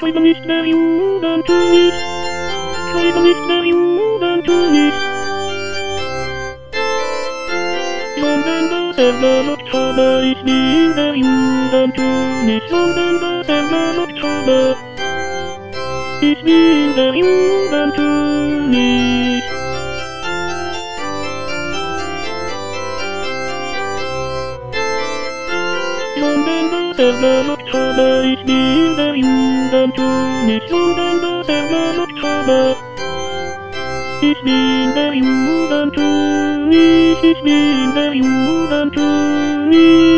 Schreiben ist der Judentum. Schreiben ist der Judentum. Sondern das erlaubt habe ich nie in der Judentum nicht. Sondern das erlaubt habe ich nie in der Judentum nicht. Sondern das erlaubt habe ich nie in der Judentum nicht. Sondern das erlaubt habe ich bin der Judentum, ich bin der Judentum.